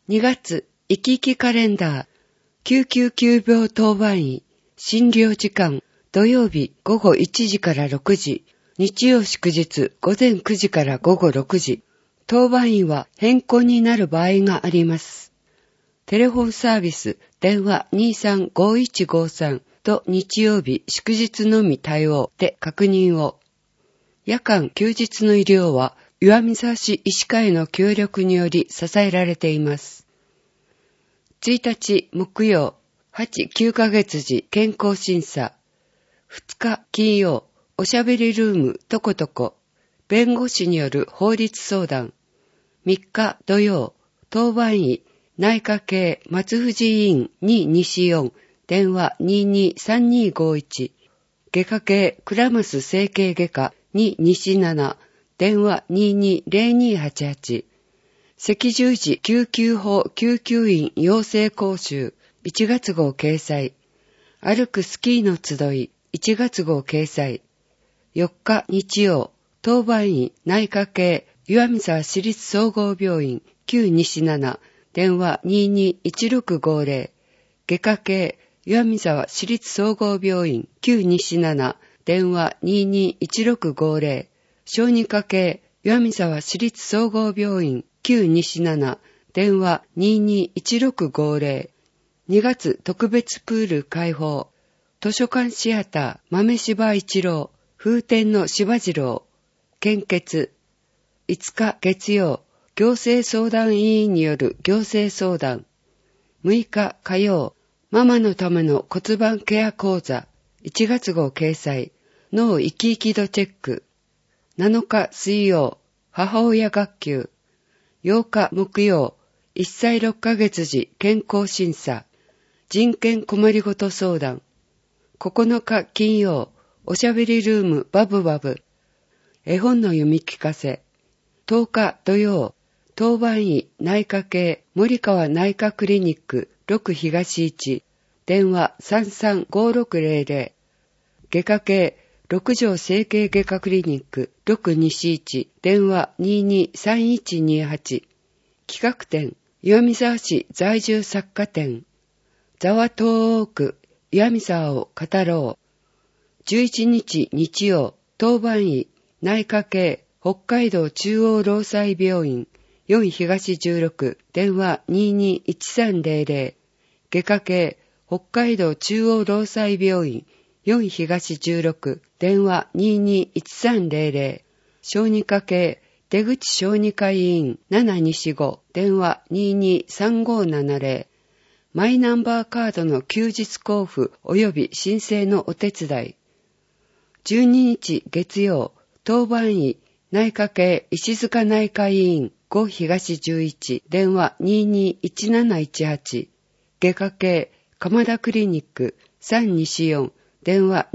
2月、生き生きカレンダー、999病当番医、診療時間、土曜日午後1時から6時、日曜祝日午前9時から午後6時、当番医は変更になる場合があります。テレフォンサービス、電話 235153 と日曜日祝日のみ対応で確認を。夜間休日の医療は岩見沢市医師会の協力により支えられています。1日木曜、8、9ヶ月時健康審査。2日金曜、おしゃべりルームとことこ、弁護士による法律相談。3日土曜、当番医、内科系松藤医院2西4、電話223251。外科系倉増整形外科2西7、電話220288。赤十字救急法救急員養成講習1月号掲載。歩くスキーの集い1月号掲載。4日日曜、当番医内科系岩見沢市立総合病院9西7、電話221650。外科系岩見沢市立総合病院9西7、電話221650。小児科系岩見沢市立総合病院9西7、電話221650。2月特別プール開放。図書館シアター豆柴一郎、風天の柴次郎。献血。5日月曜、行政相談委員による行政相談。6日火曜、ママのための骨盤ケア講座1月号掲載。脳生き生き度チェック。7日水曜、母親学級。8日木曜、1歳6ヶ月時健康審査。人権困りごと相談。9日金曜、おしゃべりルームバブバブ。絵本の読み聞かせ。10日土曜、当番医内科系森川内科クリニック6東1、電話335600。外科系六条整形外科クリニック6西1、電話223128。企画展、岩見沢市在住作家展。ザワトーク、岩見沢を語ろう。11日日曜、当番医内科系北海道中央労災病院4東16、電話221300。外科系北海道中央労災病院4東16、電話221300。小児科系出口小児科医院7西5、電話223570。マイナンバーカードの休日交付及び申請のお手伝い。12日月曜、当番医内科系石塚内科医院5東11、電話221718。外科系鎌田クリニック3西4、電話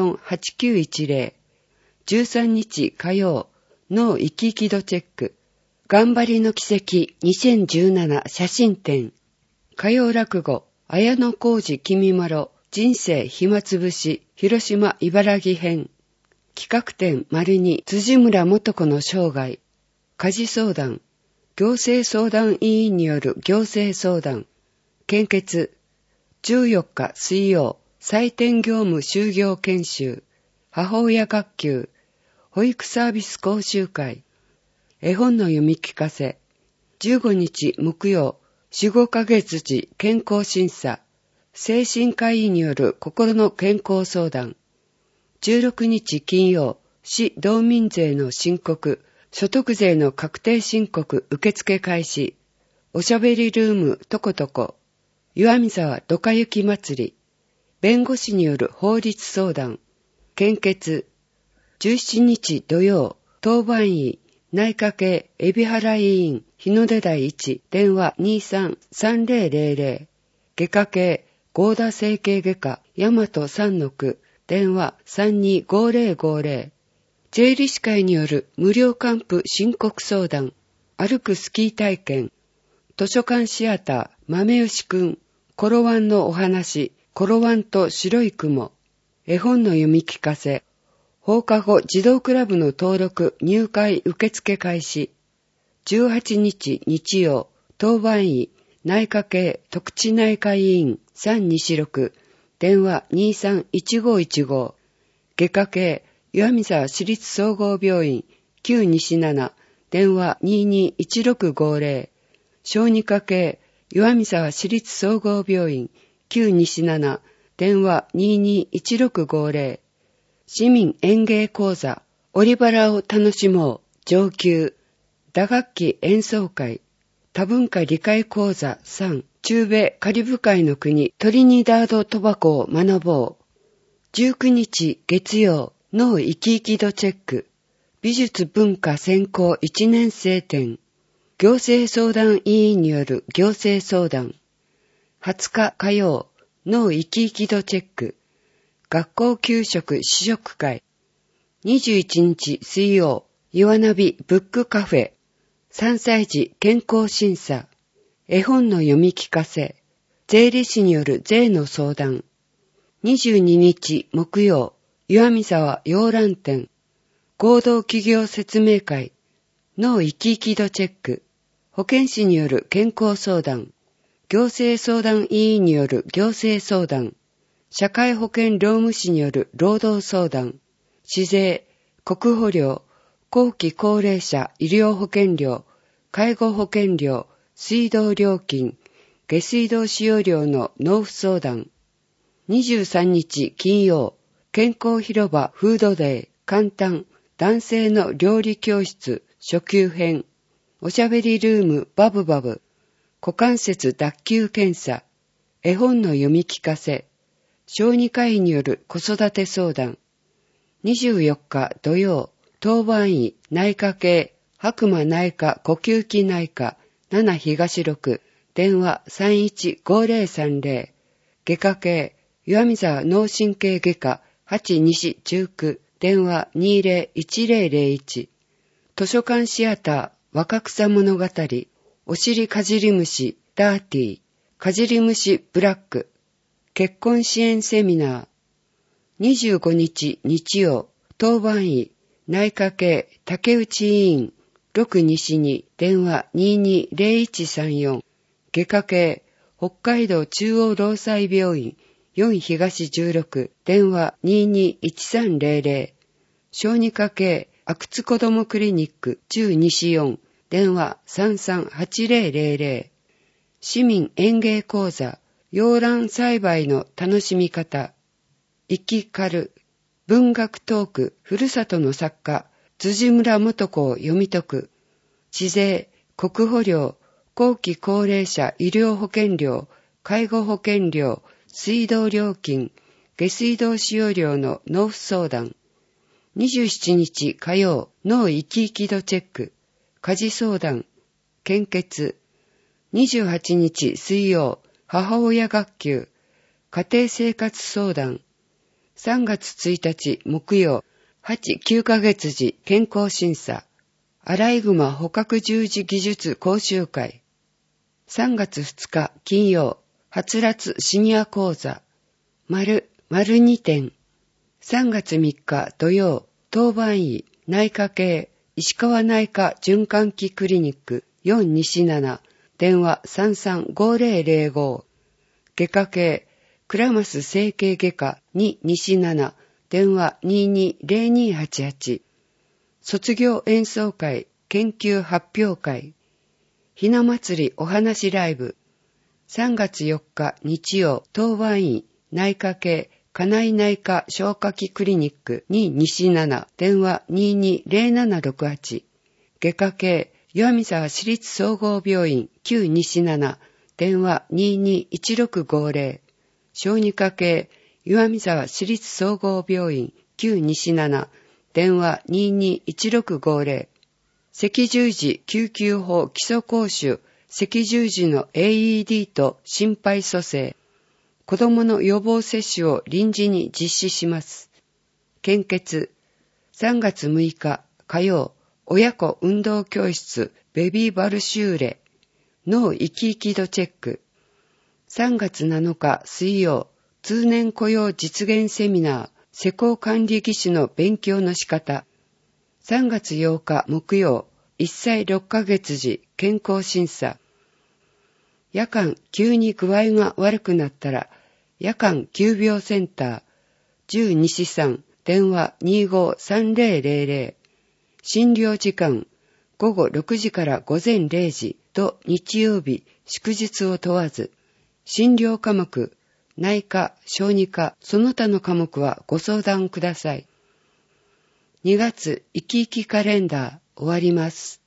248910。13日火曜、脳生き生き度チェック。頑張りの奇跡2017写真展。火曜落語、綾野浩二君まろ、人生暇つぶし、広島茨城編。企画展丸2、辻村元子の生涯。家事相談、行政相談委員による行政相談。献血。14日水曜、採点業務就業研修。母親学級。保育サービス講習会。絵本の読み聞かせ。15日木曜、4、5ヶ月時健康審査。精神科医による心の健康相談。16日金曜、市道民税の申告、所得税の確定申告受付開始。おしゃべりルームとことこ。岩見沢どかゆき祭り。弁護士による法律相談。献血。17日土曜、当番医内科系海老原医院日の出台1、電話233000。外科系合田整形外科大和三の区、電話325050。税理士会による無料還付申告相談。歩くスキー体験。図書館シアター豆吉くん。コロワンのお話。コロワンと白い雲。絵本の読み聞かせ。放課後児童クラブの登録入会受付開始。18日日曜、当番医内科系特知内科医院3西6電話 231515 外科系岩見沢市立総合病院9西7電話 221650 小児科系岩見沢市立総合病院9西7電話 221650 市民演芸講座オリバラを楽しもう上級打楽器演奏会多文化理解講座3中米カリブ海の国トリニダード・トバコを学ぼう19日月曜脳生き生き度チェック美術文化専攻1年生展行政相談委員による行政相談20日火曜脳生き生き度チェック学校給食試食会21日水曜岩ナビブックカフェ3歳児健康審査絵本の読み聞かせ税理士による税の相談22日木曜岩見沢洋蘭店合同企業説明会脳生き生き度チェック保健師による健康相談行政相談委員による行政相談社会保険労務士による労働相談市税国保料後期高齢者医療保険料介護保険料水道料金下水道使用料の納付相談23日金曜健康広場フードデー簡単男性の料理教室初級編おしゃべりルームバブバブ股関節脱臼検査絵本の読み聞かせ小児科医による子育て相談24日土曜当番医内科系白馬内科呼吸器内科7東6電話 315030 外科系岩見沢脳神経外科8西中区電話 201001 図書館シアター若草物語お尻かじり虫ダーティーかじり虫ブラック結婚支援セミナー25日日曜当番医内科系竹内委員6西2電話 220134 外科系北海道中央労災病院4東16電話 221300 小児科系阿久津子どもクリニック10西4電話 338000 市民園芸講座洋蘭栽培の楽しみ方生きかる文学トークふるさとの作家辻村元子を読み解く市税国保料後期高齢者医療保険料介護保険料水道料金下水道使用料の納付相談27日火曜脳生き生き度チェック家事相談献血28日水曜母親学級家庭生活相談3月1日木曜8、9ヶ月時健康審査アライグマ捕獲従事技術講習会3月2日金曜はつらつシニア講座丸2点3月3日土曜当番医内科系石川内科循環器クリニック4西7電話 335005 外科系倉増整形外科2西7電話 220288 卒業演奏会研究発表会ひな祭りお話ライブ3月4日日曜当番医内科系金井内科消化器クリニック2西7電話 220768 外科系岩見沢市立総合病院9西7電話 221650 小児科系岩見沢市立総合病院9西7電話 221650 赤十字救急法基礎講習赤十字の AED と心肺蘇生子どもの予防接種を臨時に実施します。献血3月6日火曜親子運動教室ベビーバルシューレ脳生き生き度チェック3月7日水曜通年雇用実現セミナー施工管理技師の勉強の仕方3月8日木曜1歳6ヶ月時健康審査夜間急に具合が悪くなったら、夜間急病センター、10西3、電話253000、診療時間、午後6時から午前0時と日曜日、祝日を問わず、診療科目、内科、小児科、その他の科目はご相談ください。2月、生き生きカレンダー終わります。